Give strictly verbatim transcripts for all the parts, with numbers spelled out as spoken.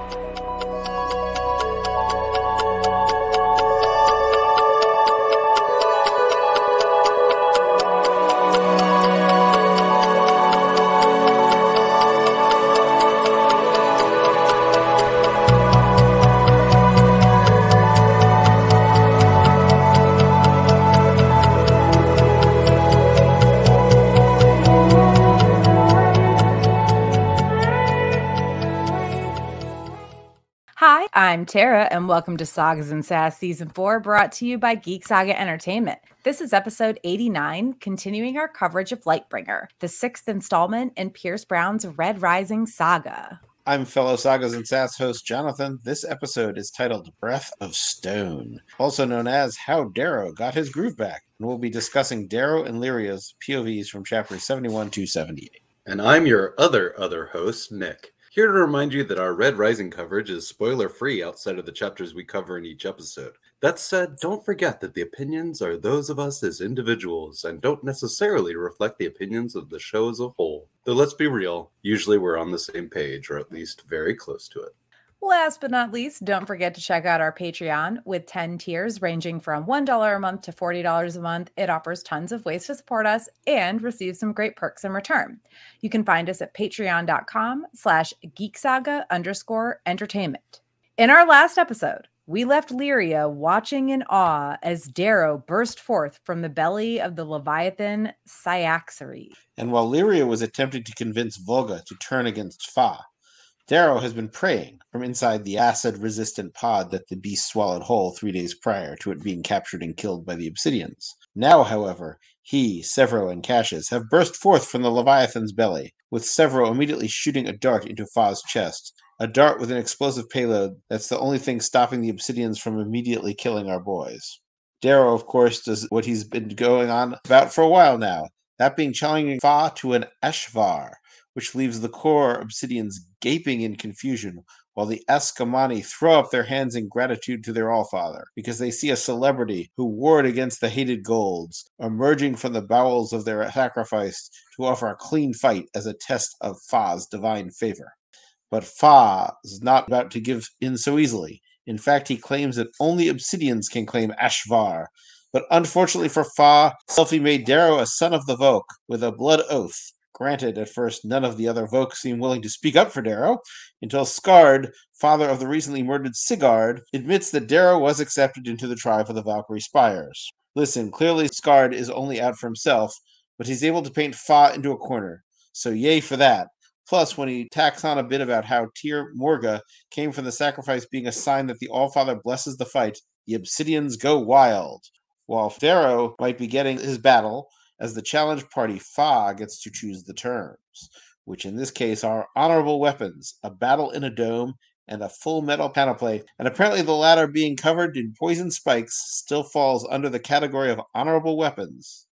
Hi, I'm Tara, and welcome to Sagas and Sass Season four, brought to you by Geek Saga Entertainment. This is episode eighty-nine, continuing our coverage of Lightbringer, the sixth installment in Pierce Brown's Red Rising saga. I'm fellow Sagas and Sass host Jonathan. This episode is titled Breath of Stone, also known as How Darrow Got His Groove Back, and we'll be discussing Darrow and Lyria's P O Vs from chapters seventy-one to seventy-eight. And I'm your other other host, Nick. Here to remind you that our Red Rising coverage is spoiler-free outside of the chapters we cover in each episode. That said, don't forget that the opinions are those of us as individuals and don't necessarily reflect the opinions of the show as a whole. Though let's be real, usually we're on the same page, or at least very close to it. Last but not least, don't forget to check out our Patreon. With ten tiers ranging from one dollar a month to forty dollars a month, it offers tons of ways to support us and receive some great perks in return. You can find us at patreon.com slash geeksaga underscore entertainment. In our last episode, we left Lyria watching in awe as Darrow burst forth from the belly of the Leviathan Cyaxares. And while Lyria was attempting to convince Volga to turn against Fa, Darrow has been praying from inside the acid-resistant pod that the beast swallowed whole three days prior to it being captured and killed by the Obsidians. Now, however, he, Severo, and Cassius have burst forth from the Leviathan's belly, with Severo immediately shooting a dart into Fa's chest, a dart with an explosive payload that's the only thing stopping the Obsidians from immediately killing our boys. Darrow, of course, does what he's been going on about for a while now, that being challenging Fa to an Ashvar, which leaves the core Obsidians gaping in confusion, while the Askamani throw up their hands in gratitude to their Allfather, because they see a celebrity who warred against the hated Golds, emerging from the bowels of their sacrifice to offer a clean fight as a test of Fa's divine favor. But Fa is not about to give in so easily. In fact, he claims that only Obsidians can claim Ashvar. But unfortunately for Fa, Selphie made Darrow a son of the Voke, with a blood oath. Granted, at first, none of the other Vokes seem willing to speak up for Darrow, until Skard, father of the recently murdered Sigard, admits that Darrow was accepted into the tribe of the Valkyrie Spires. Listen, clearly Skard is only out for himself, but he's able to paint Fa into a corner, so yay for that. Plus, when he tacks on a bit about how Tyr Morga came from the sacrifice being a sign that the Allfather blesses the fight, the Obsidians go wild. While Darrow might be getting his battle, as the challenge party, Fa gets to choose the terms, which in this case are honorable weapons, a battle in a dome, and a full metal panoply, and apparently the latter being covered in poison spikes still falls under the category of honorable weapons.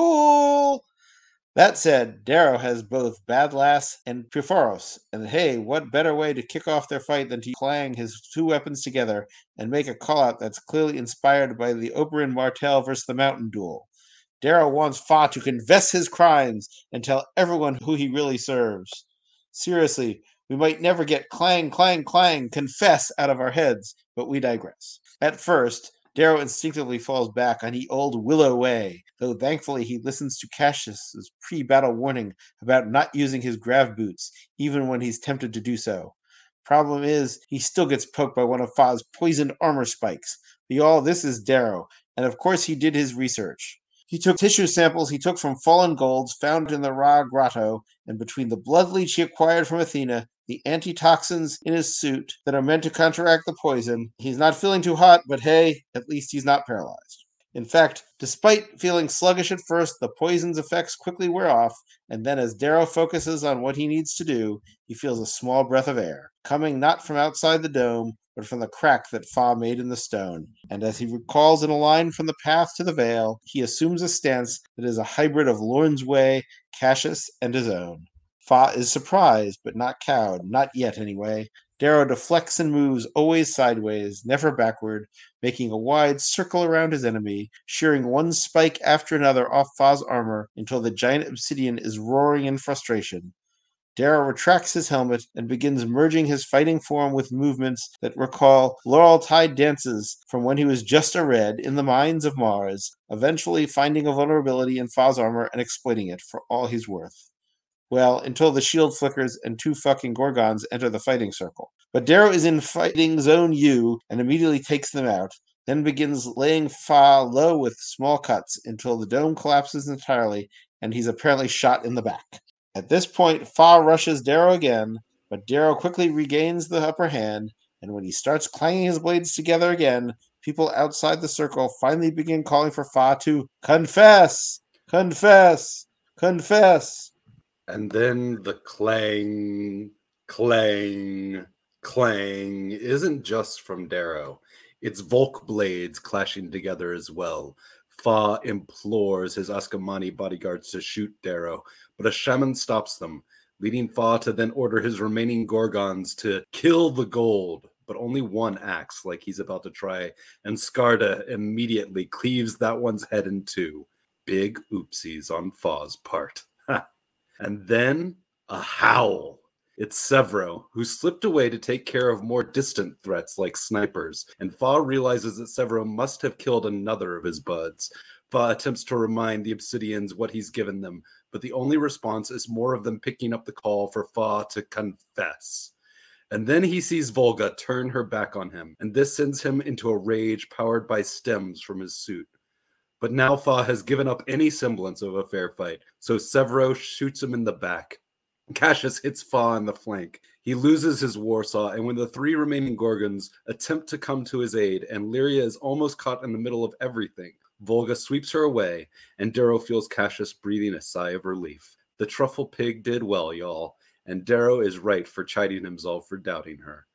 Cool! That said, Darrow has both Badlass and Puphoros, and hey, what better way to kick off their fight than to clang his two weapons together and make a call-out that's clearly inspired by the Oberyn Martell versus the Mountain duel. Darrow wants Fa to confess his crimes and tell everyone who he really serves. Seriously, we might never get clang, clang, clang, confess out of our heads, but we digress. At first, Darrow instinctively falls back on the old Willow way, though thankfully he listens to Cassius's pre-battle warning about not using his grav boots, even when he's tempted to do so. Problem is, he still gets poked by one of Fa's poisoned armor spikes. But y'all, this is Darrow, and of course he did his research. He took tissue samples he took from fallen golds found in the Ra Grotto, and between the blood leech he acquired from Athena, the antitoxins in his suit that are meant to counteract the poison, he's not feeling too hot, but hey, at least he's not paralyzed. In fact, despite feeling sluggish at first, the poison's effects quickly wear off, and then as Darrow focuses on what he needs to do, he feels a small breath of air, coming not from outside the dome, but from the crack that Fa made in the stone. And as he recalls in a line from the path to the Vale, he assumes a stance that is a hybrid of Lorne's Way, Cassius, and his own. Fa is surprised, but not cowed, not yet anyway. Darrow deflects and moves always sideways, never backward, making a wide circle around his enemy, shearing one spike after another off Fa's armor until the giant obsidian is roaring in frustration. Darrow retracts his helmet and begins merging his fighting form with movements that recall Laurel-Tide dances from when he was just a red in the mines of Mars, eventually finding a vulnerability in Fa's armor and exploiting it for all he's worth. Well, until the shield flickers and two fucking Gorgons enter the fighting circle. But Darrow is in fighting zone U and immediately takes them out, then begins laying Fa low with small cuts until the dome collapses entirely and he's apparently shot in the back. At this point, Fa rushes Darrow again, but Darrow quickly regains the upper hand, and when he starts clanging his blades together again, people outside the circle finally begin calling for Fa to confess, confess, confess. And then the clang, clang, clang isn't just from Darrow. It's Volk blades clashing together as well. Fa implores his Askamani bodyguards to shoot Darrow, but a shaman stops them, leading Fa to then order his remaining Gorgons to kill the gold, but only one acts like he's about to try, and Skarda immediately cleaves that one's head in two. Big oopsies on Fa's part. And then a howl. It's Severo, who slipped away to take care of more distant threats like snipers, and Fa realizes that Severo must have killed another of his buds. Fa attempts to remind the Obsidians what he's given them, but the only response is more of them picking up the call for Fa to confess. And then he sees Volga turn her back on him, and this sends him into a rage powered by stems from his suit. But now Fa has given up any semblance of a fair fight, so Severo shoots him in the back. Cassius hits Fa in the flank. He loses his Warsaw, and when the three remaining Gorgons attempt to come to his aid, and Lyria is almost caught in the middle of everything, Volga sweeps her away, and Darrow feels Cassius breathing a sigh of relief. The truffle pig did well, y'all, and Darrow is right for chiding himself for doubting her.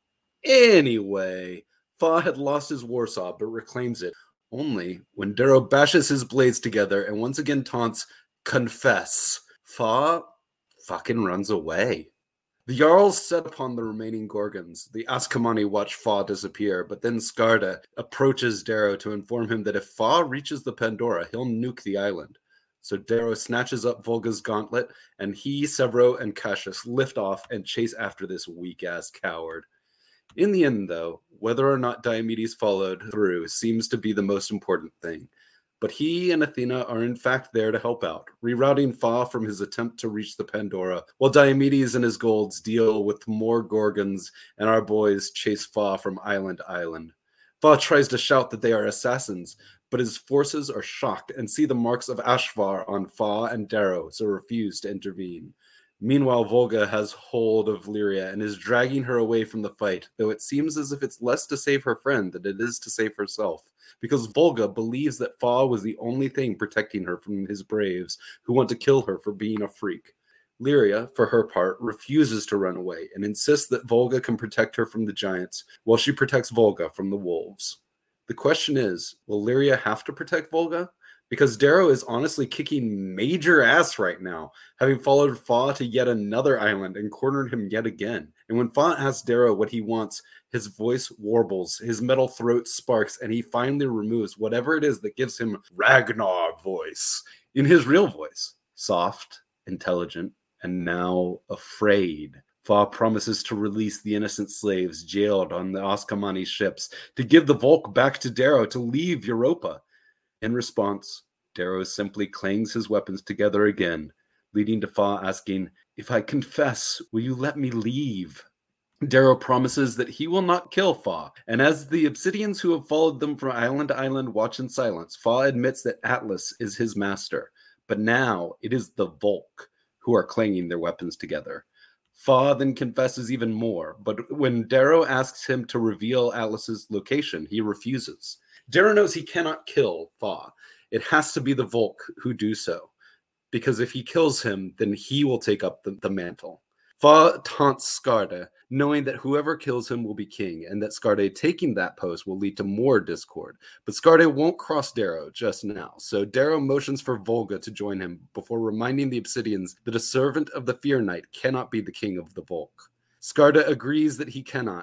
Anyway, Fa had lost his Warsaw, but reclaims it, only when Darrow bashes his blades together and once again taunts, confess. Fa fucking runs away. The Jarls set upon the remaining Gorgons. The Askamani watch Fa disappear, but then Skarda approaches Darrow to inform him that if Fa reaches the Pandora, he'll nuke the island. So Darrow snatches up Volga's gauntlet, and he, Severo, and Cassius lift off and chase after this weak-ass coward. In the end, though, whether or not Diomedes followed through seems to be the most important thing. But he and Athena are in fact there to help out, rerouting Fa from his attempt to reach the Pandora, while Diomedes and his golds deal with more Gorgons and our boys chase Fa from island to island. Fa tries to shout that they are assassins, but his forces are shocked and see the marks of Ashvar on Fa and Darrow, so refuse to intervene. Meanwhile, Volga has hold of Lyria and is dragging her away from the fight, though it seems as if it's less to save her friend than it is to save herself, because Volga believes that Fa was the only thing protecting her from his braves, who want to kill her for being a freak. Lyria, for her part, refuses to run away and insists that Volga can protect her from the giants, while she protects Volga from the wolves. The question is, will Lyria have to protect Volga? Because Darrow is honestly kicking major ass right now, having followed Fa to yet another island and cornered him yet again. And when Fa asks Darrow what he wants, his voice warbles, his metal throat sparks, and he finally removes whatever it is that gives him Ragnar voice in his real voice. Soft, intelligent, and now afraid. Fa promises to release the innocent slaves jailed on the Askamani ships, to give the Volk back to Darrow to leave Europa. In response, Darrow simply clangs his weapons together again, leading to Fa asking, "If I confess, will you let me leave?" Darrow promises that he will not kill Fa, and as the Obsidians who have followed them from island to island watch in silence, Fa admits that Atlas is his master, but now it is the Volk who are clanging their weapons together. Fa then confesses even more, but when Darrow asks him to reveal Atlas's location, he refuses. Darrow knows he cannot kill Fa. It has to be the Volk who do so, because if he kills him, then he will take up the, the mantle. Fa taunts Skarda, knowing that whoever kills him will be king, and that Skarda taking that post will lead to more discord. But Skarda won't cross Darrow just now, so Darrow motions for Volga to join him before reminding the Obsidians that a servant of the Fear Knight cannot be the king of the Volk. Skarda agrees that he cannot,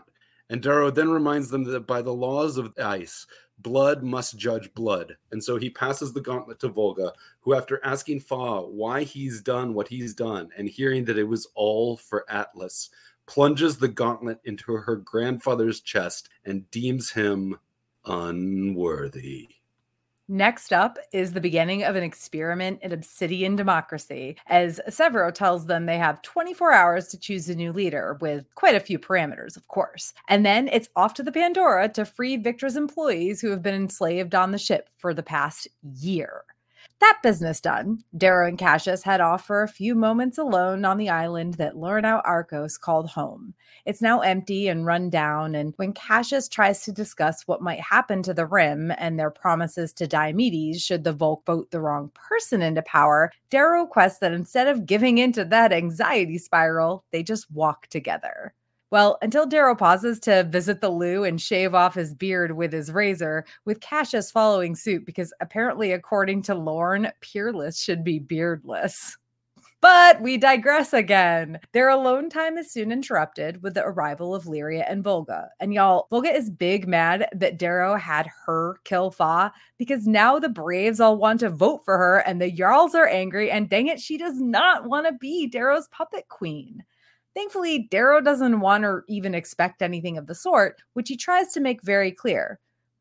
And Darrow then reminds them that by the laws of ice, blood must judge blood. And so he passes the gauntlet to Volga, who, after asking Fa why he's done what he's done and hearing that it was all for Atlas, plunges the gauntlet into her grandfather's chest and deems him unworthy. Next up is the beginning of an experiment in Obsidian democracy, as Severo tells them they have twenty-four hours to choose a new leader, with quite a few parameters, of course. And then it's off to the Pandora to free Victra's employees who have been enslaved on the ship for the past year. That business done, Darrow and Cassius head off for a few moments alone on the island that Lornau Arcos called home. It's now empty and run down, and when Cassius tries to discuss what might happen to the Rim and their promises to Diomedes should the Volk vote the wrong person into power, Darrow requests that instead of giving into that anxiety spiral, they just walk together. Well, until Darrow pauses to visit the loo and shave off his beard with his razor, with Cassius following suit because apparently, according to Lorne, peerless should be beardless. But we digress again. Their alone time is soon interrupted with the arrival of Lyria and Volga. And y'all, Volga is big mad that Darrow had her kill Fa because now the Braves all want to vote for her and the Jarls are angry, and dang it, she does not want to be Darrow's puppet queen. Thankfully, Darrow doesn't want or even expect anything of the sort, which he tries to make very clear,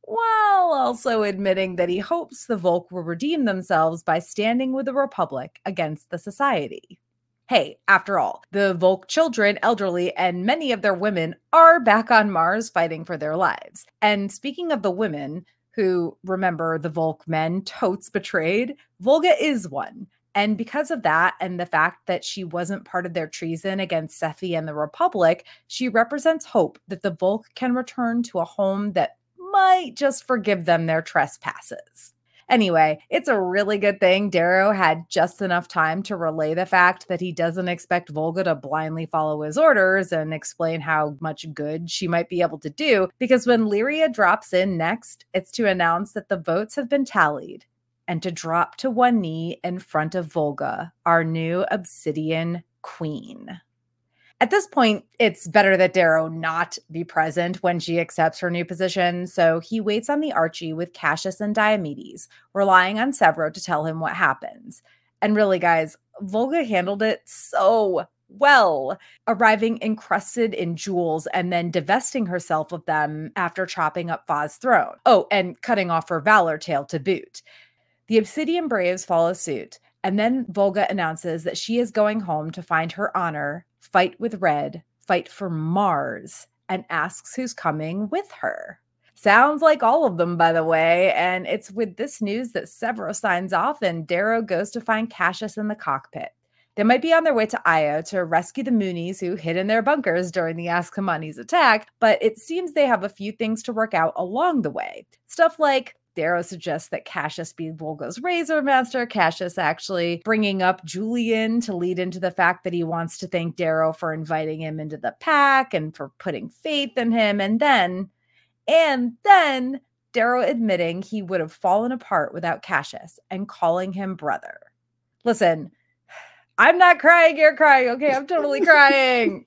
while also admitting that he hopes the Volk will redeem themselves by standing with the Republic against the Society. Hey, after all, the Volk children, elderly, and many of their women are back on Mars fighting for their lives. And speaking of the women, who, remember, the Volk men totes betrayed, Volga is one. And because of that, and the fact that she wasn't part of their treason against Sephi and the Republic, she represents hope that the Volk can return to a home that might just forgive them their trespasses. Anyway, it's a really good thing Darrow had just enough time to relay the fact that he doesn't expect Volga to blindly follow his orders and explain how much good she might be able to do, because when Lyria drops in next, it's to announce that the votes have been tallied, and to drop to one knee in front of Volga, our new Obsidian queen. At this point, it's better that Darrow not be present when she accepts her new position, so he waits on the Archie with Cassius and Diomedes, relying on Severo to tell him what happens. And really, guys, Volga handled it so well, arriving encrusted in jewels and then divesting herself of them after chopping up Fa's throne. Oh, and cutting off her valor tail to boot. The Obsidian Braves follow suit, and then Volga announces that she is going home to find her honor, fight with Red, fight for Mars, and asks who's coming with her. Sounds like all of them, by the way, and it's with this news that Severo signs off and Darrow goes to find Cassius in the cockpit. They might be on their way to Io to rescue the Moonies who hid in their bunkers during the Ascomani's attack, but it seems they have a few things to work out along the way. Stuff like Darrow suggests that Cassius be Volga's Razor Master, Cassius actually bringing up Julian to lead into the fact that he wants to thank Darrow for inviting him into the pack and for putting faith in him, and then, and then Darrow admitting he would have fallen apart without Cassius and calling him brother. Listen, I'm not crying, you're crying, okay? I'm totally crying.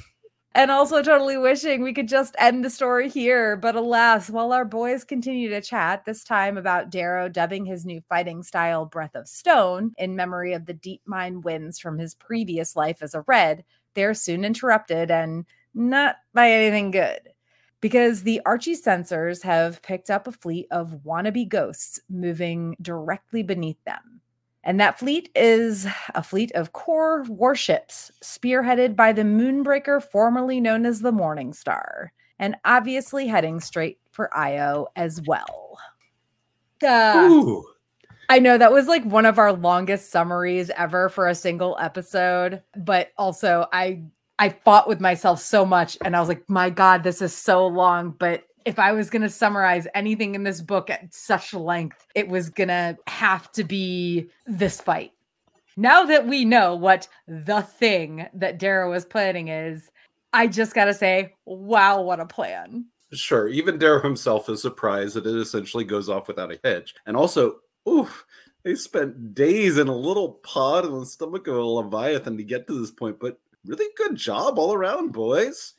And also totally wishing we could just end the story here. But alas, while our boys continue to chat, this time about Darrow dubbing his new fighting style Breath of Stone in memory of the deep mine winds from his previous life as a Red, they're soon interrupted, and not by anything good. Because the Archie sensors have picked up a fleet of wannabe ghosts moving directly beneath them. And that fleet is a fleet of core warships spearheaded by the Moonbreaker, formerly known as the Morning Star, and obviously heading straight for Io as well. Uh, I know that was like one of our longest summaries ever for a single episode, but also I I fought with myself so much and I was like, my God, this is so long, but if I was going to summarize anything in this book at such length, it was going to have to be this fight. Now that we know what the thing that Darrow was planning is, I just got to say, wow, what a plan. Sure, even Darrow himself is surprised that it essentially goes off without a hitch. And also, oof, they spent days in a little pod in the stomach of a Leviathan to get to this point, but really good job all around, boys.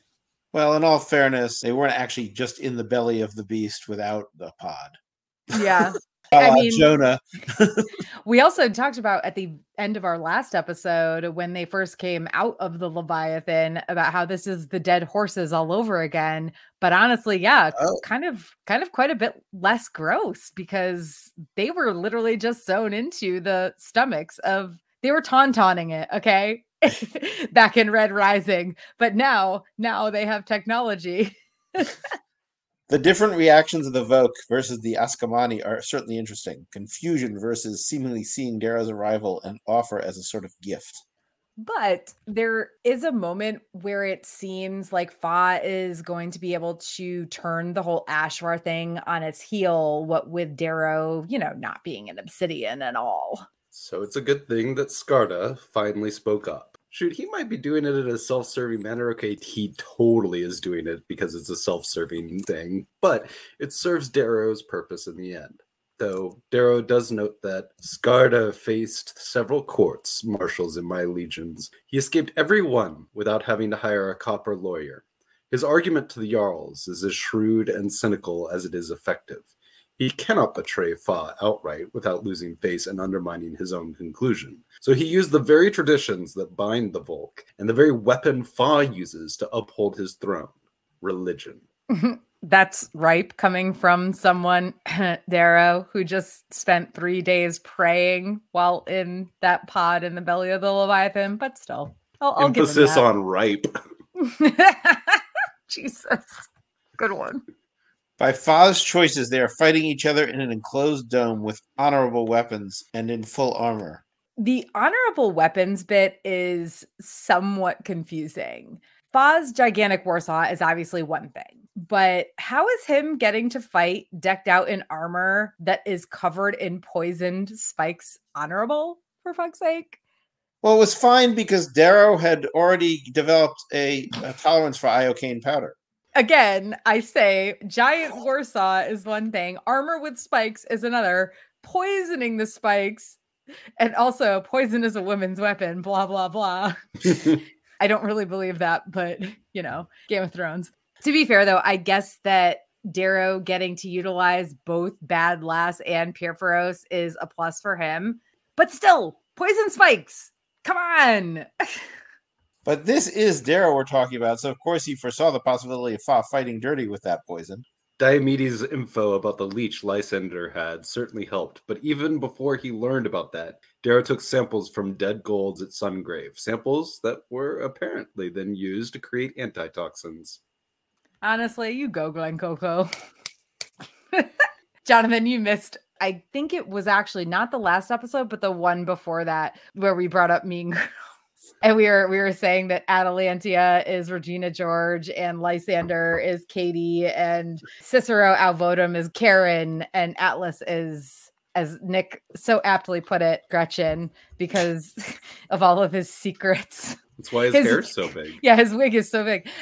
Well, in all fairness, they weren't actually just in the belly of the beast without the pod. Yeah. I I mean, Jonah. We also talked about at the end of our last episode when they first came out of the Leviathan about how this is the dead horses all over again. But honestly, yeah, Oh. kind of kind of quite a bit less gross because they were literally just sewn into the stomachs of they were tauntaunting it, okay? Back in Red Rising. But now, now they have technology. The different reactions of the Voke versus the Askamani are certainly interesting. Confusion versus seemingly seeing Darrow's arrival and offer as a sort of gift. But there is a moment where it seems like Fa is going to be able to turn the whole Ashvar thing on its heel, what with Darrow, you know, not being an obsidian and all. So it's a good thing that Skarda finally spoke up. Shoot, he might be doing it in a self-serving manner. Okay, he totally is doing it because it's a self-serving thing, but it serves Darrow's purpose in the end. Though Darrow does note that Skarda faced several courts martials in my legions. He escaped every one without having to hire a copper lawyer. His argument to the Jarls is as shrewd and cynical as it is effective. He cannot betray Fa outright without losing face and undermining his own conclusion. So he used the very traditions that bind the Volk and the very weapon Fa uses to uphold his throne, religion. That's ripe coming from someone, Darrow, who just spent three days praying while in that pod in the belly of the Leviathan, but still. I'll, I'll Emphasis give him on ripe. Jesus. Good one. By Fa's choices, they are fighting each other in an enclosed dome with honorable weapons and in full armor. The honorable weapons bit is somewhat confusing. Fa's gigantic Warsaw is obviously one thing, but how is him getting to fight decked out in armor that is covered in poisoned spikes honorable, for fuck's sake? Well, it was fine because Darrow had already developed a, a tolerance for iocane powder. Again, I say giant Warsaw is one thing, armor with spikes is another, poisoning the spikes, and also poison is a woman's weapon, blah, blah, blah. I don't really believe that, but, you know, Game of Thrones. To be fair, though, I guess that Darrow getting to utilize both Bad Lass and Pyrphoros is a plus for him. But still, poison spikes. Come on. But this is Darrow we're talking about, so of course he foresaw the possibility of Fa fighting dirty with that poison. Diomedes' info about the leech Lysander had certainly helped, but even before he learned about that, Darrow took samples from dead golds at Sungrave, samples that were apparently then used to create antitoxins. Honestly, you go, Glen Coco. Jonathan, you missed, I think it was actually not the last episode, but the one before that, where we brought up Mean Girls. And we were we were saying that Atalantia is Regina George and Lysander is Katie and Cicero Alvodum is Karen and Atlas is, as Nick so aptly put it, Gretchen, because of all of his secrets. That's why his, his hair's so big. Yeah, his wig is so big.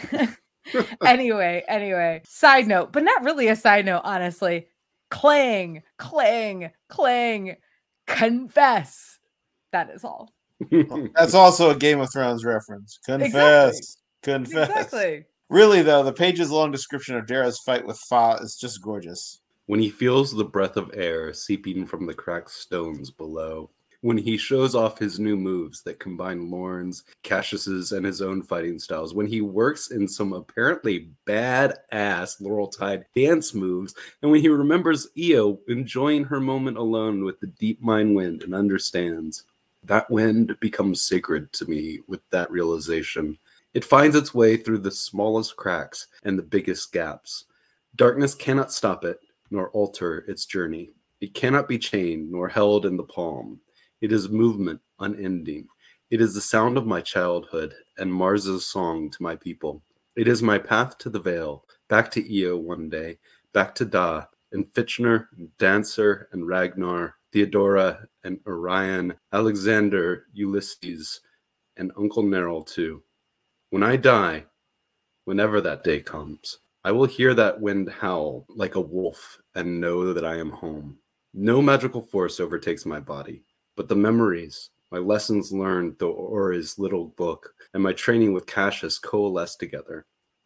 anyway, anyway, side note, but not really a side note, honestly. Clang, clang, clang, confess. That is all. That's also a Game of Thrones reference. Confess. Exactly. Confess. Exactly. Really, though, the pages-long description of Darrow's fight with Fa is just gorgeous. When he feels the breath of air seeping from the cracked stones below. When he shows off his new moves that combine Lorne's, Cassius's, and his own fighting styles. When he works in some apparently badass Laureltide dance moves. And when he remembers Io enjoying her moment alone with the deep mind wind and understands. That wind becomes sacred to me with that realization. It finds its way through the smallest cracks and the biggest gaps. Darkness cannot stop it, nor alter its journey. It cannot be chained, nor held in the palm. It is movement unending. It is the sound of my childhood and Mars's song to my people. It is my path to the Vale, back to Io one day, back to Da, and Fitchner, and Dancer, and Ragnar, Theodora, and Orion, Alexander, Ulysses, and Uncle Neril too. When I die, whenever that day comes, I will hear that wind howl like a wolf and know that I am home. No magical force overtakes my body, but the memories, my lessons learned through Ori's little book, and my training with Cassius coalesce together.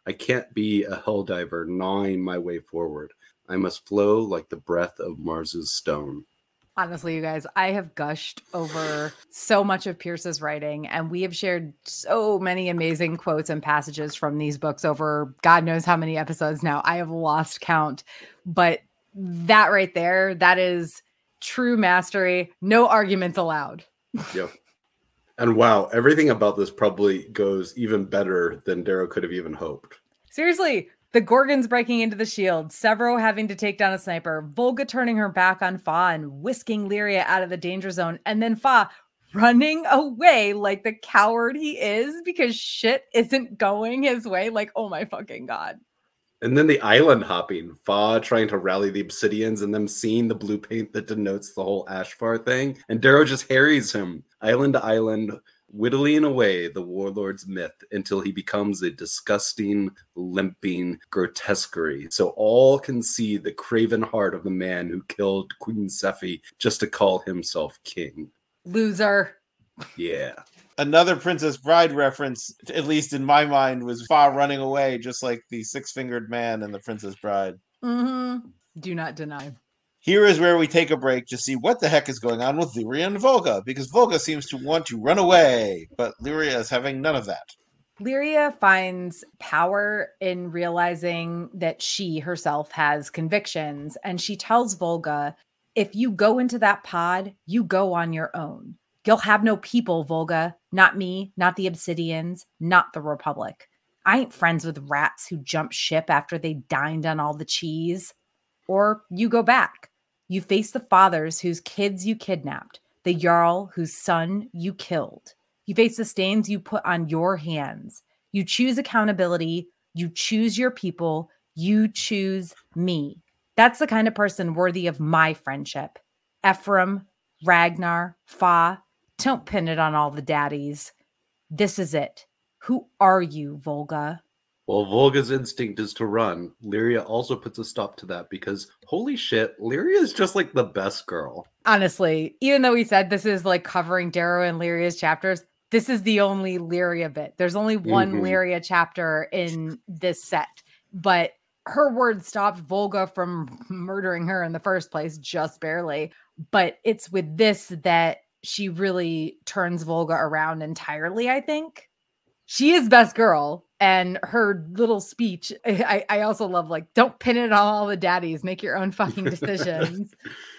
I can't be a helldiver gnawing my way forward. I must flow like the breath of Mars's stone. Honestly, you guys, I have gushed over so much of Pierce's writing, and we have shared so many amazing quotes and passages from these books over God knows how many episodes now. I have lost count, but that right there, that is true mastery. No arguments allowed. Yep. And wow, everything about this probably goes even better than Darrow could have even hoped. Seriously, the Gorgons breaking into the shield, Severo having to take down a sniper, Volga turning her back on Fa and whisking Lyria out of the danger zone, and then Fa running away like the coward he is because shit isn't going his way. Like, oh my fucking God. And then the island hopping, Fa trying to rally the Obsidians and them seeing the blue paint that denotes the whole Ashfar thing. And Darrow just harries him island to island, whittling away the warlord's myth until he becomes a disgusting, limping grotesquerie. So all can see the craven heart of the man who killed Queen Sephi just to call himself king. Loser. Yeah. Another Princess Bride reference, at least in my mind, was Fa running away, just like the six-fingered man in the Princess Bride. Mm-hmm. Do not deny. Here is where we take a break to see what the heck is going on with Lyria and Volga, because Volga seems to want to run away, but Lyria is having none of that. Lyria finds power in realizing that she herself has convictions, and she tells Volga, if you go into that pod, you go on your own. You'll have no people, Volga. Not me, not the Obsidians, not the Republic. I ain't friends with rats who jump ship after they dined on all the cheese. Or you go back. You face the fathers whose kids you kidnapped, the Jarl whose son you killed. You face the stains you put on your hands. You choose accountability. You choose your people. You choose me. That's the kind of person worthy of my friendship. Ephraim, Ragnar, Fa, don't pin it on all the daddies. This is it. Who are you, Volga? Well, Volga's instinct is to run. Lyria also puts a stop to that because, holy shit, Lyria is just like the best girl. Honestly, even though we said this is like covering Darrow and Lyria's chapters, this is the only Lyria bit. There's only one mm-hmm. Lyria chapter in this set. But her words stopped Volga from murdering her in the first place, just barely. But it's with this that she really turns Volga around entirely, I think. She is best girl. And her little speech, I, I also love, like, don't pin it on all the daddies. Make your own fucking decisions.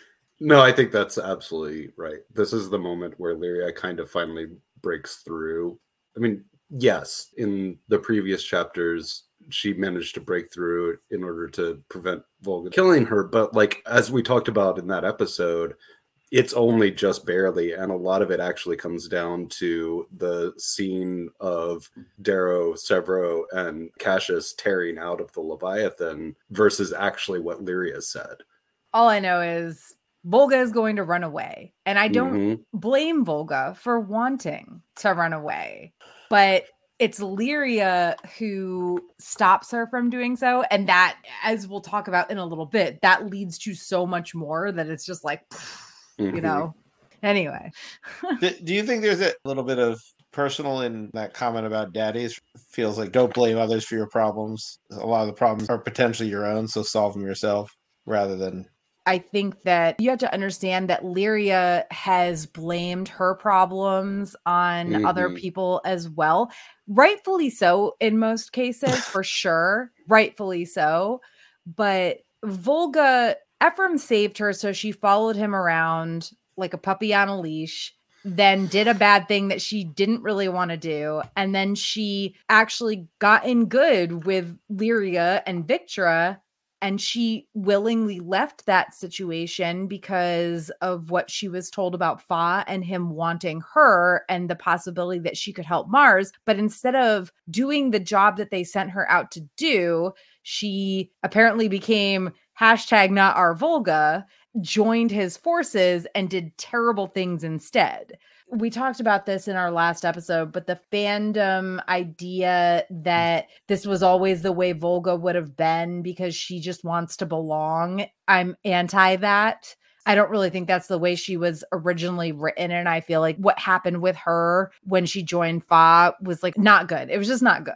No, I think that's absolutely right. This is the moment where Lyria kind of finally breaks through. I mean, yes, in the previous chapters, she managed to break through in order to prevent Volga killing her. But like, as we talked about in that episode, it's only just barely. And a lot of it actually comes down to the scene of Darrow, Severo, and Cassius tearing out of the Leviathan versus actually what Lyria said. All I know is Volga is going to run away. And I don't mm-hmm. blame Volga for wanting to run away. But it's Lyria who stops her from doing so. And that, as we'll talk about in a little bit, that leads to so much more that it's just like, mm-hmm. you know, anyway. do, do you think there's a little bit of personal in that comment about daddies? Feels like don't blame others for your problems. A lot of the problems are potentially your own, so solve them yourself rather than... I think that you have to understand that Lyria has blamed her problems on mm-hmm. other people as well. Rightfully so in most cases, for sure. Rightfully so. But Volga, Ephraim saved her, so she followed him around like a puppy on a leash, then did a bad thing that she didn't really want to do. And then she actually got in good with Lyria and Victra. And she willingly left that situation because of what she was told about Fa and him wanting her and the possibility that she could help Mars. But instead of doing the job that they sent her out to do, she apparently became hashtag not our Volga, joined his forces and did terrible things instead. We talked about this in our last episode, but the fandom idea that this was always the way Volga would have been because she just wants to belong, I'm anti that. I don't really think that's the way she was originally written. And I feel like what happened with her when she joined Fa was like not good. It was just not good.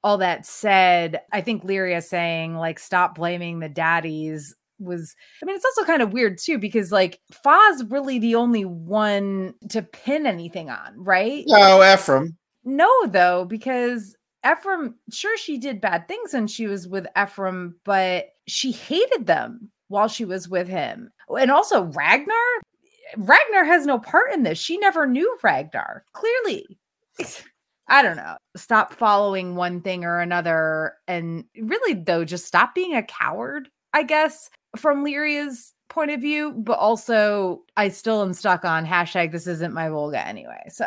all that said, I think Lyria saying, like, stop blaming the daddies was, I mean, it's also kind of weird too, because like Fa's really the only one to pin anything on, right? No, Ephraim. No, though, because Ephraim, sure, she did bad things when she was with Ephraim, but she hated them while she was with him. And also Ragnar, Ragnar has no part in this. She never knew Ragnar, clearly. I don't know. Stop following one thing or another. And really, though, just stop being a coward, I guess, from Lyria's point of view. But also, I still am stuck on hashtag this isn't my Volga anyway. So...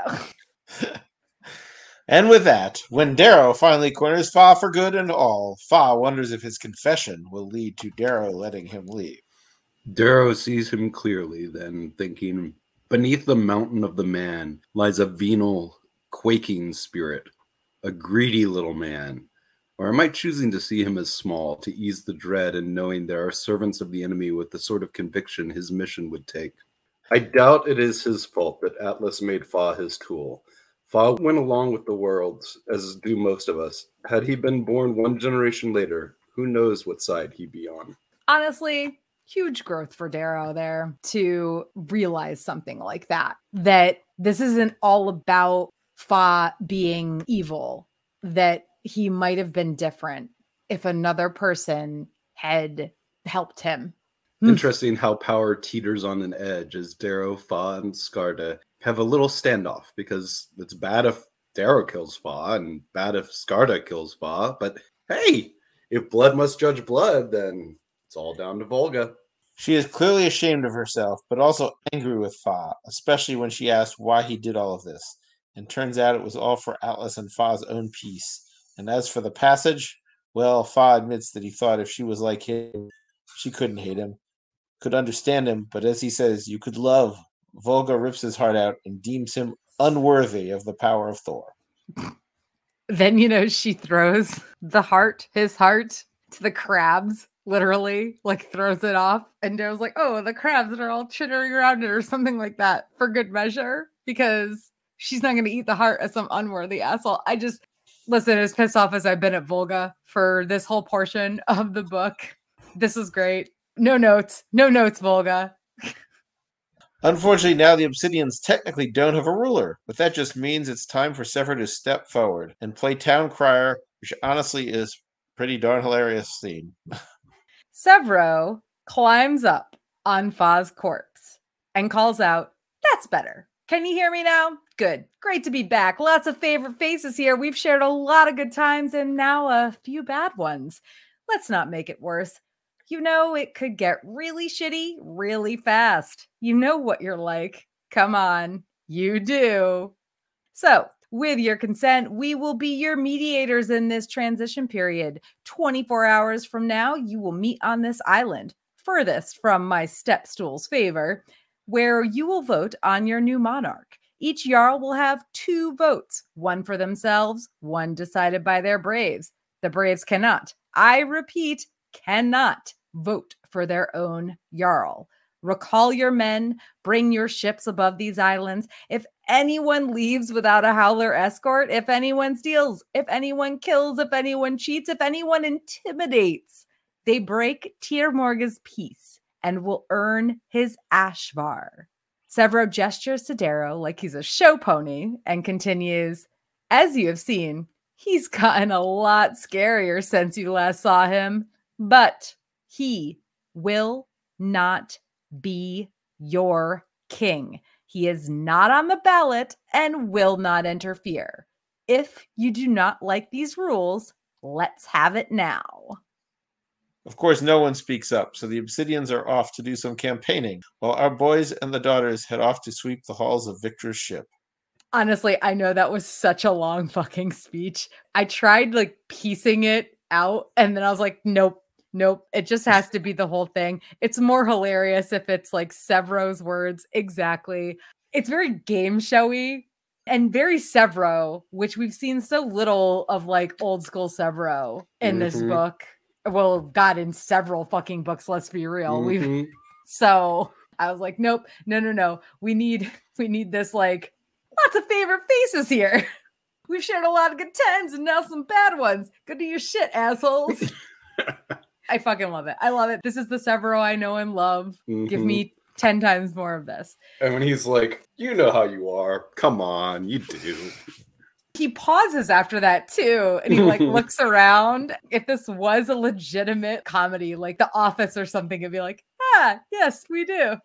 And with that, when Darrow finally corners Fa for good and all, Fa wonders if his confession will lead to Darrow letting him leave. Darrow sees him clearly, then thinking, beneath the mountain of the man lies a venal, quaking spirit, a greedy little man. Or am I choosing to see him as small, to ease the dread and knowing there are servants of the enemy with the sort of conviction his mission would take? I doubt it is his fault that Atlas made Fa his tool. Fa went along with the worlds, as do most of us. Had he been born one generation later, who knows what side he'd be on. Honestly, huge growth for Darrow there to realize something like that. That this isn't all about Fa being evil, that he might have been different if another person had helped him. Interesting how power teeters on an edge as Darrow, Fa, and Skarda have a little standoff, because it's bad if Darrow kills Fa and bad if Skarda kills Fa. But hey, if blood must judge blood, then it's all down to Volga. She is clearly ashamed of herself, but also angry with Fa, especially when she asks why he did all of this. And turns out it was all for Atlas and Fa's own peace. And as for the passage, well, Fa admits that he thought if she was like him, she couldn't hate him, could understand him, but as he says, you could love. Volga rips his heart out and deems him unworthy of the power of Thor. Then, you know, she throws the heart, his heart, to the crabs, literally, like throws it off. And Darrow's like, oh, the crabs are all chittering around it or something like that for good measure, because she's not going to eat the heart as some unworthy asshole. I just, listen, as pissed off as I've been at Volga for this whole portion of the book, this is great. No notes. No notes, Volga. Unfortunately, now the Obsidians technically don't have a ruler, but that just means it's time for Sevro to step forward and play town crier, which honestly is pretty darn hilarious scene. Sevro climbs up on Fa's corpse and calls out, that's better. Can you hear me now? Good. Great to be back. Lots of favorite faces here. We've shared a lot of good times and now a few bad ones. Let's not make it worse. You know, it could get really shitty really fast. You know what you're like. Come on. You do. So, with your consent, we will be your mediators in this transition period. twenty-four hours from now, you will meet on this island, furthest from my step stool's favor, where you will vote on your new monarch. Each Jarl will have two votes, one for themselves, one decided by their braves. The braves cannot, I repeat, cannot vote for their own Jarl. Recall your men, bring your ships above these islands. If anyone leaves without a Howler escort, if anyone steals, if anyone kills, if anyone cheats, if anyone intimidates, they break Tir Morga's peace and will earn his Ashvar. Sevro gestures to Darrow like he's a show pony and continues, as you have seen, he's gotten a lot scarier since you last saw him, but he will not be your king. He is not on the ballot and will not interfere. If you do not like these rules, let's have it now. Of course, no one speaks up, so the Obsidians are off to do some campaigning, while our boys and the daughters head off to sweep the halls of Victor's ship. Honestly, I know that was such a long fucking speech. I tried like piecing it out, and then I was like, nope. Nope, it just has to be the whole thing. It's more hilarious if it's like Sevro's words. Exactly. It's very game showy and very Sevro, which we've seen so little of like old school Sevro in mm-hmm. this book. Well, God, in several fucking books, let's be real. Mm-hmm. We So I was like, nope, no, no, no. We need we need this like lots of favorite faces here. We've shared a lot of good times and now some bad ones. Go do your shit, assholes. I fucking love it. I love it. This is the Severo I know and love. Mm-hmm. Give me ten times more of this. And when he's like, you know how you are. Come on, you do. He pauses after that too. And he like looks around. If this was a legitimate comedy, like The Office or something, it'd be like, ah, yes, we do.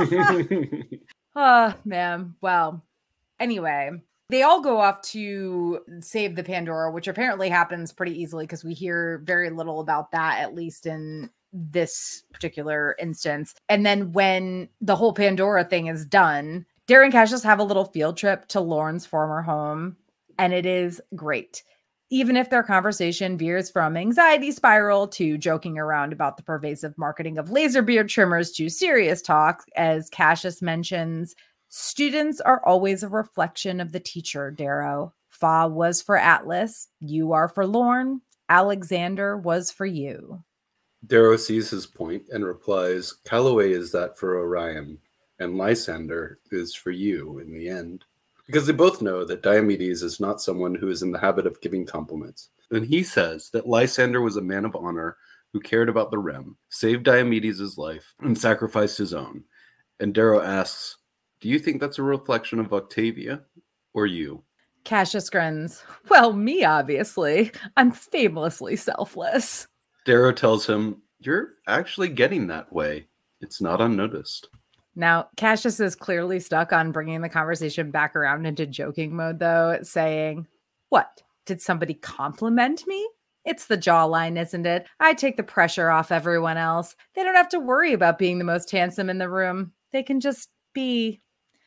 Oh, man. Well, anyway, they all go off to save the Pandora, which apparently happens pretty easily because we hear very little about that, at least in this particular instance. And then when the whole Pandora thing is done, Darrow and Cassius have a little field trip to Lorne's former home, and it is great. Even if their conversation veers from anxiety spiral to joking around about the pervasive marketing of laser beard trimmers to serious talk, as Cassius mentions, students are always a reflection of the teacher, Darrow. Fa was for Atlas. You are for Lorne. Alexander was for you. Darrow sees his point and replies, Calloway is that for Orion, and Lysander is for you in the end. Because they both know that Diomedes is not someone who is in the habit of giving compliments. And he says that Lysander was a man of honor who cared about the Rim, saved Diomedes' life, and sacrificed his own. And Darrow asks, do you think that's a reflection of Octavia or you? Cassius grins. Well, me, obviously. I'm famously selfless. Darrow tells him, you're actually getting that way. It's not unnoticed. Now, Cassius is clearly stuck on bringing the conversation back around into joking mode, though, saying, what? Did somebody compliment me? It's the jawline, isn't it? I take the pressure off everyone else. They don't have to worry about being the most handsome in the room. They can just be.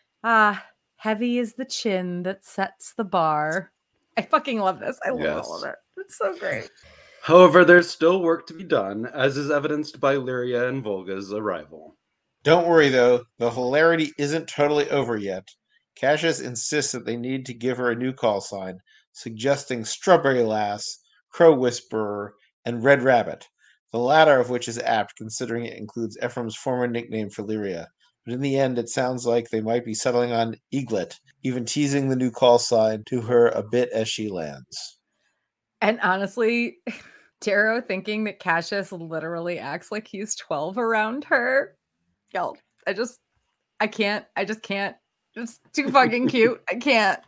Ah, heavy is the chin that sets the bar. I fucking love this. I love yes. all of it. It's so great. However, there's still work to be done, as is evidenced by Lyria and Volga's arrival. Don't worry, though. The hilarity isn't totally over yet. Cassius insists that they need to give her a new call sign, suggesting Strawberry Lass, Crow Whisperer, and Red Rabbit, the latter of which is apt considering it includes Ephraim's former nickname for Lyria. But in the end, it sounds like they might be settling on Eaglet, even teasing the new call sign to her a bit as she lands. And honestly, Darrow thinking that Cassius literally acts like he's twelve around her. Yo, I just, I can't, I just can't. It's too fucking cute. I can't.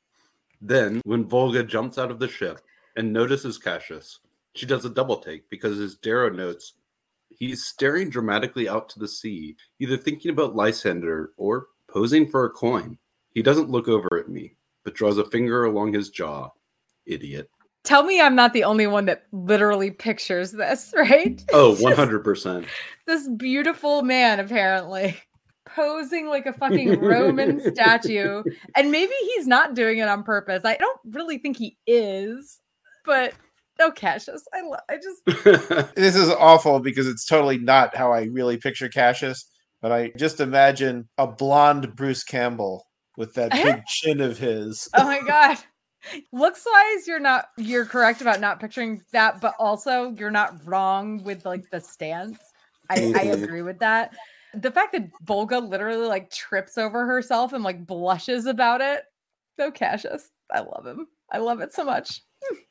Then, when Volga jumps out of the ship and notices Cassius, she does a double take because, as Darrow notes, he's staring dramatically out to the sea, either thinking about Lysander or posing for a coin. He doesn't look over at me, but draws a finger along his jaw. Idiot. Tell me I'm not the only one that literally pictures this, right? Oh, one hundred percent. This beautiful man, apparently, posing like a fucking Roman statue. And maybe he's not doing it on purpose. I don't really think he is, but no, Cassius. I, lo- I just... This is awful because it's totally not how I really picture Cassius, but I just imagine a blonde Bruce Campbell with that big chin of his. Oh my God. Looks wise, you're not you're correct about not picturing that, but also you're not wrong with like the stance. I, I agree with that. The fact that Volga literally like trips over herself and like blushes about it. So Cassius. I love him. I love it so much.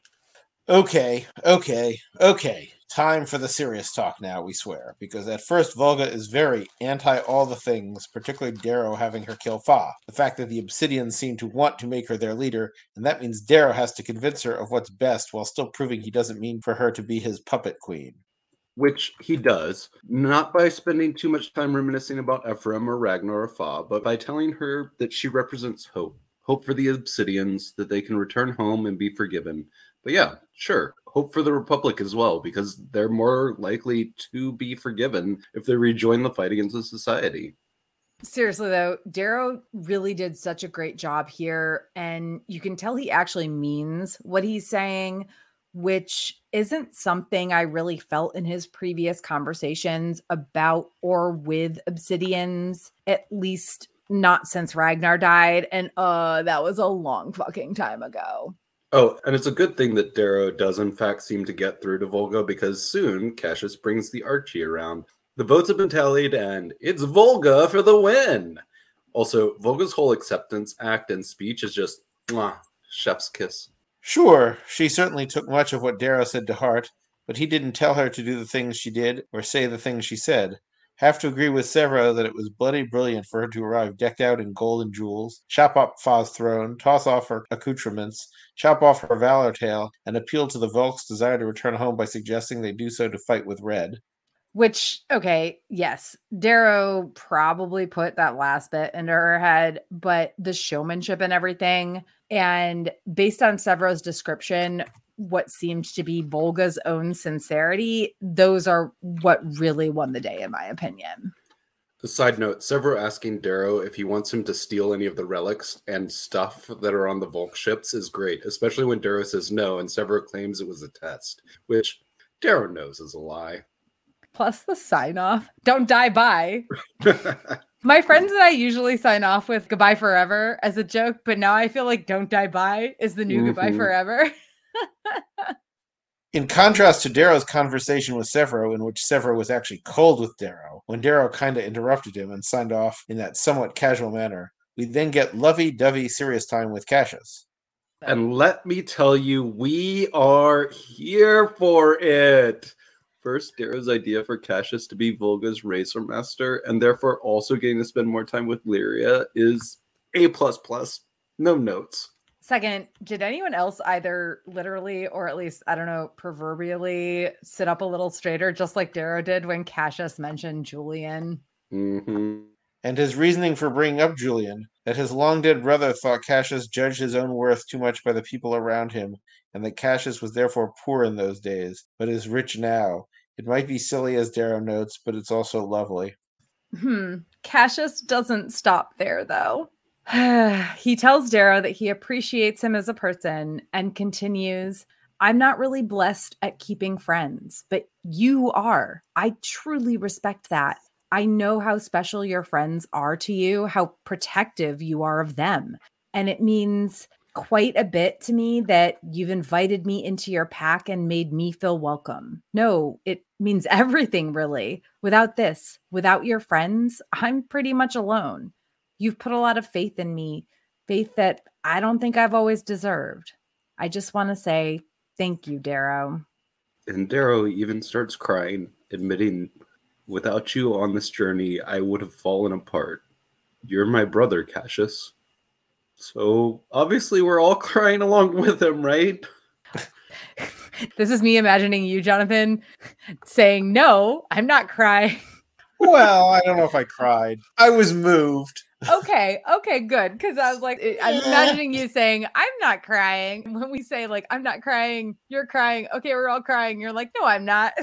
Okay, okay, okay. Time for the serious talk now, we swear. Because at first, Volga is very anti all the things, particularly Darrow having her kill Fa. The fact that the Obsidians seem to want to make her their leader, and that means Darrow has to convince her of what's best while still proving he doesn't mean for her to be his puppet queen. Which he does, not by spending too much time reminiscing about Ephraim or Ragnar or Fa, but by telling her that she represents hope. Hope for the Obsidians, that they can return home and be forgiven. But yeah, sure. Hope for the Republic as well, because they're more likely to be forgiven if they rejoin the fight against the Society. Seriously, though, Darrow really did such a great job here. And you can tell he actually means what he's saying, which isn't something I really felt in his previous conversations about or with Obsidians, at least not since Ragnar died. And uh, that was a long fucking time ago. Oh, and it's a good thing that Darrow does in fact seem to get through to Volga, because soon Cassius brings the Archie around. The votes have been tallied and it's Volga for the win! Also, Volga's whole acceptance act and speech is just mwah, chef's kiss. Sure, she certainly took much of what Darrow said to heart, but he didn't tell her to do the things she did or say the things she said. Have to agree with Severo that it was bloody brilliant for her to arrive decked out in gold and jewels, chop up Fa's throne, toss off her accoutrements, chop off her valor tail, and appeal to the Volk's desire to return home by suggesting they do so to fight with Red. Which, okay, yes, Darrow probably put that last bit into her head, but the showmanship and everything, and based on Severo's description, what seemed to be Volga's own sincerity, those are what really won the day, in my opinion. A side note, Severo asking Darrow if he wants him to steal any of the relics and stuff that are on the Volk ships is great, especially when Darrow says no and Severo claims it was a test, which Darrow knows is a lie. Plus the sign off. Don't die bye. My friends and I usually sign off with goodbye forever as a joke, but now I feel like don't die bye is the new mm-hmm. goodbye forever. In contrast to Darrow's conversation with Severo, in which Severo was actually cold with Darrow, when Darrow kind of interrupted him and signed off in that somewhat casual manner, we then get lovey-dovey serious time with Cassius. And let me tell you, we are here for it. First, Darrow's idea for Cassius to be Volga's racer master and therefore also getting to spend more time with Lyria is A plus plus. No notes. Second, did anyone else either literally or at least, I don't know, proverbially sit up a little straighter just like Darrow did when Cassius mentioned Julian? Mm-hmm. And his reasoning for bringing up Julian, that his long-dead brother thought Cassius judged his own worth too much by the people around him, and that Cassius was therefore poor in those days, but is rich now. It might be silly, as Darrow notes, but it's also lovely. Hmm. Cassius doesn't stop there, though. He tells Darrow that he appreciates him as a person and continues, I'm not really blessed at keeping friends, but you are. I truly respect that. I know how special your friends are to you, how protective you are of them. And it means quite a bit to me that you've invited me into your pack and made me feel welcome. No, it means everything, really. Without this, without your friends, I'm pretty much alone. You've put a lot of faith in me, faith that I don't think I've always deserved. I just want to say thank you, Darrow. And Darrow even starts crying, admitting, without you on this journey, I would have fallen apart. You're my brother, Cassius. So obviously we're all crying along with him, right? This is me imagining you, Jonathan, saying, no, I'm not crying. Well, I don't know if I cried. I was moved. Okay, okay, good. Because I was like, I'm imagining you saying, I'm not crying. When we say, like, I'm not crying, you're crying. Okay, we're all crying. You're like, no, I'm not.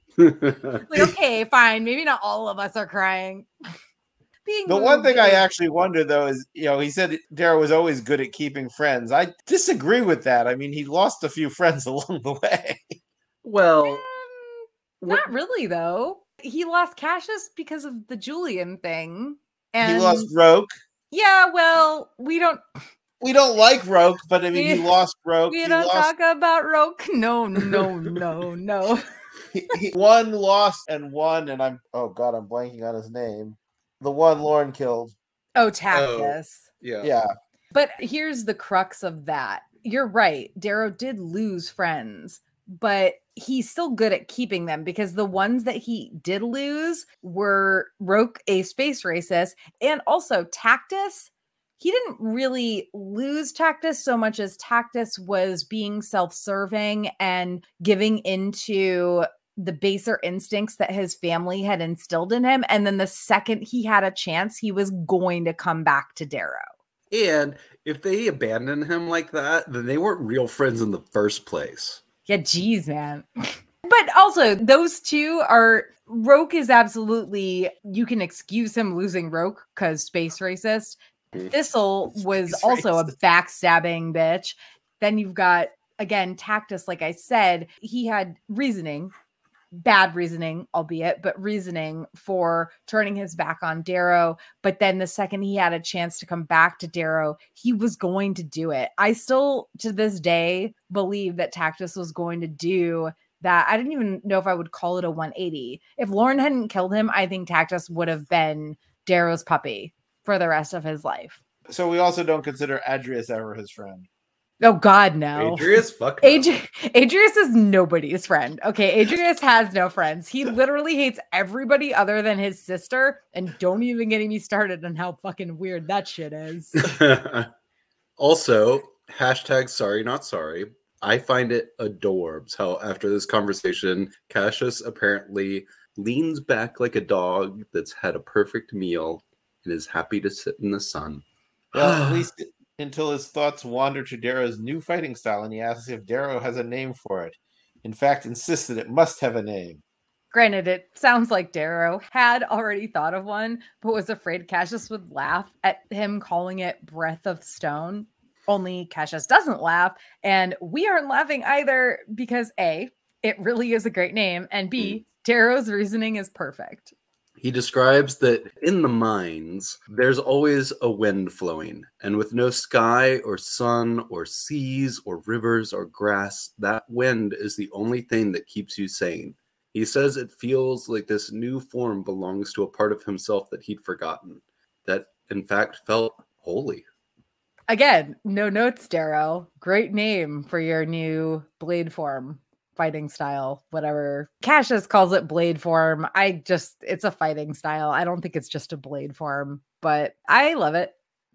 Like, okay, fine. Maybe not all of us are crying. Being the one thing I actually wonder, though, is, you know, he said Darrow was always good at keeping friends. I disagree with that. I mean, he lost a few friends along the way. Well, um, not really, though. He lost Cassius because of the Julian thing. And he lost Roke. Yeah, well, we don't... We don't like Roke, but I mean, we, he lost Roke. We he don't lost... talk about Roke. No, no, no, no. he, he won, lost, and won, and I'm... Oh, God, I'm blanking on his name. The one Lauren killed. Oh, Tactus. Oh, yeah. Yeah. But here's the crux of that. You're right. Darrow did lose friends, but he's still good at keeping them because the ones that he did lose were Roke, a space racist, and also Tactus. He didn't really lose Tactus so much as Tactus was being self-serving and giving into the baser instincts that his family had instilled in him. And then the second he had a chance, he was going to come back to Darrow. And if they abandoned him like that, then they weren't real friends in the first place. Yeah, geez, man. But also, those two are... Roke is absolutely... You can excuse him losing Roke because space racist. Thistle was space also racist. A backstabbing bitch. Then you've got, again, Tactus, like I said, he had reasoning. Bad reasoning, albeit, but reasoning for turning his back on Darrow. But then the second he had a chance to come back to Darrow, he was going to do it. I still, to this day, believe that Tactus was going to do that. I didn't even know if I would call it a one eighty. If Lauren hadn't killed him, I think Tactus would have been Darrow's puppy for the rest of his life. So we also don't consider Adrius ever his friend. Oh God, no. Adrius, fuck no. Adri- Adrius is nobody's friend. Okay, Adrius has no friends. He literally hates everybody other than his sister. And don't even get me started on how fucking weird that shit is. Also, hashtag sorry not sorry. I find it adorbs how after this conversation, Cassius apparently leans back like a dog that's had a perfect meal and is happy to sit in the sun. Well, at least until his thoughts wander to Darrow's new fighting style and he asks if Darrow has a name for it. In fact, insists that it must have a name. Granted, it sounds like Darrow had already thought of one, but was afraid Cassius would laugh at him calling it Breath of Stone. Only Cassius doesn't laugh, and we aren't laughing either because A, it really is a great name, and B, Darrow's reasoning is perfect. He describes that in the mines, there's always a wind flowing, and with no sky or sun or seas or rivers or grass, that wind is the only thing that keeps you sane. He says it feels like this new form belongs to a part of himself that he'd forgotten, that in fact felt holy. Again, no notes, Darrow. Great name for your new blade form. Fighting style, whatever. Cassius calls it blade form. I just, it's a fighting style. I don't think it's just a blade form, but I love it.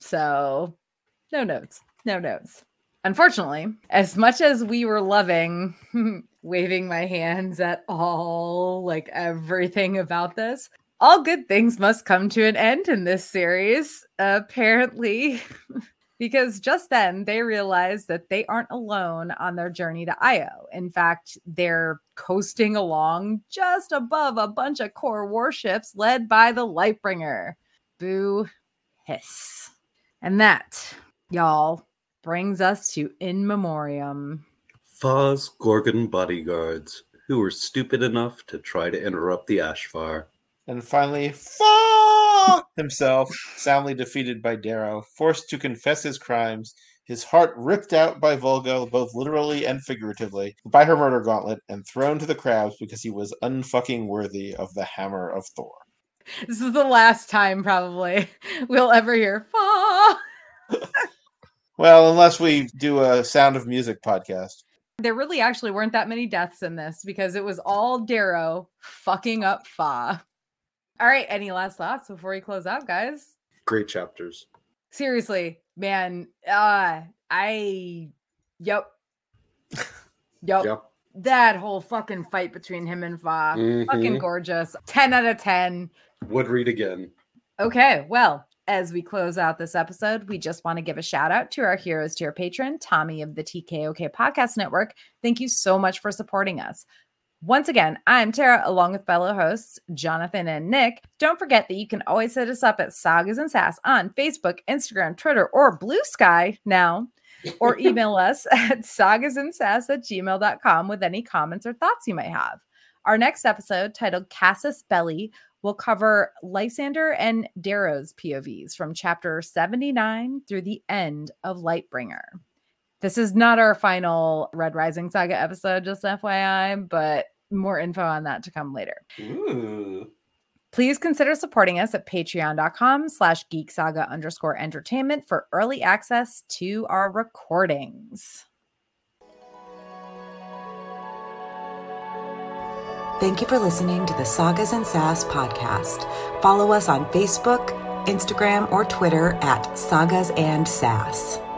So no notes, no notes. Unfortunately, as much as we were loving waving my hands at all, like everything about this, all good things must come to an end in this series, apparently. Because just then they realize that they aren't alone on their journey to Io. In fact, they're coasting along just above a bunch of core warships led by the Lightbringer. Boo hiss. And that, y'all, brings us to In Memoriam. Fa's Gorgon bodyguards, who were stupid enough to try to interrupt the Ashfar. And finally, Fa himself, soundly defeated by Darrow, forced to confess his crimes, his heart ripped out by Volga, both literally and figuratively, by her murder gauntlet, and thrown to the crabs because he was unfucking worthy of the hammer of Thor. This is the last time, probably, we'll ever hear Fa. Well, unless we do a Sound of Music podcast. There really actually weren't that many deaths in this because it was all Darrow fucking up Fa. All right, any last thoughts before we close out, guys? Great chapters. Seriously, man, uh, I, yep. Yep. Yep. That whole fucking fight between him and Fa, Mm-hmm. fucking gorgeous. ten out of ten. Would read again. Okay, well, as we close out this episode, we just want to give a shout out to our Heroes Tier patron, Tommy of the T K O K Podcast Network. Thank you so much for supporting us. Once again, I'm Tara, along with fellow hosts, Jonathan and Nick. Don't forget that you can always hit us up at Sagas and Sass on Facebook, Instagram, Twitter, or Blue Sky now, or email us at sagasandsass at gmail dot com with any comments or thoughts you might have. Our next episode, titled Casus Belli, will cover Lysander and Darrow's P O Vs from chapter seventy-nine through the end of Lightbringer. This is not our final Red Rising Saga episode, just F Y I, but more info on that to come later. Ooh. Please consider supporting us at patreon.com slash geeksaga underscore entertainment for early access to our recordings. Thank you for listening to the Sagas and Sass podcast. Follow us on Facebook, Instagram, or Twitter at Sagas and Sass.